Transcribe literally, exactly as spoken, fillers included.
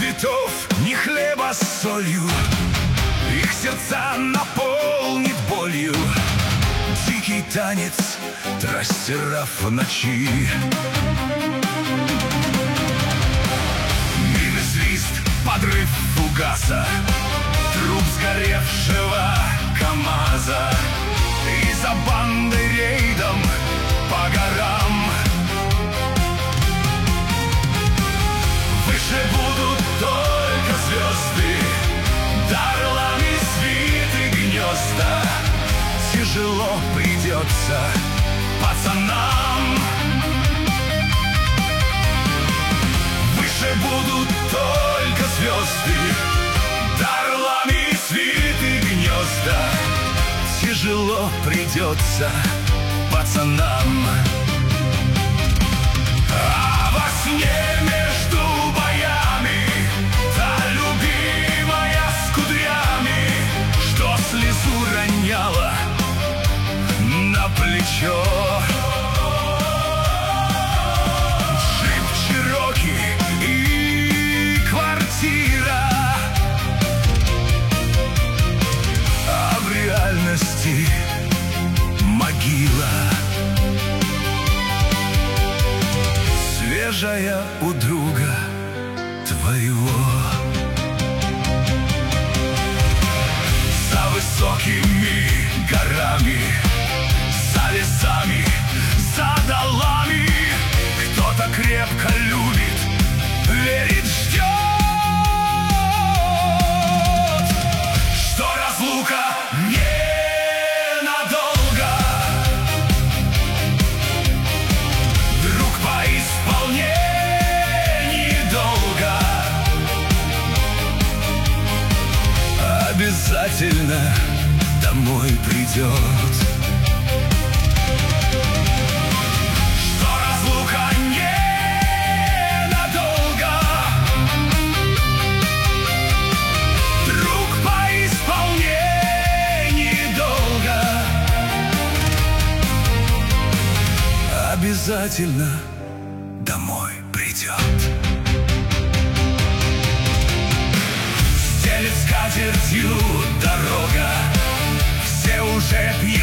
цветов, ни хлеба с солью. Их сердца наполнит болью дикий танец трассеров в ночи. Мины, свист, подрыв фугаса, труп сгоревшего КамАЗа. И за бандой рейдом по горам. Выше будут только звезды, да орлами свиты гнезда. Тяжело придется пацанам. Выше будут только звезды, да орлами свиты гнезда. Тяжело придется пацанам. А во сне между боями та любимая с кудрями, что слезу роняла на плечо. Джип Чероки и квартира, а в реальности могила. Свежая у друга твоего. За высокими горами, за лесами, за долами кто-то крепко любит, верит, ждет, что разлука ненадолго. Друг по исполнении долга обязательно домой придет. Что разлука ненадолго. Друг по исполнении долга обязательно домой придет. Стелет скатертью дорога, все уже пьяны.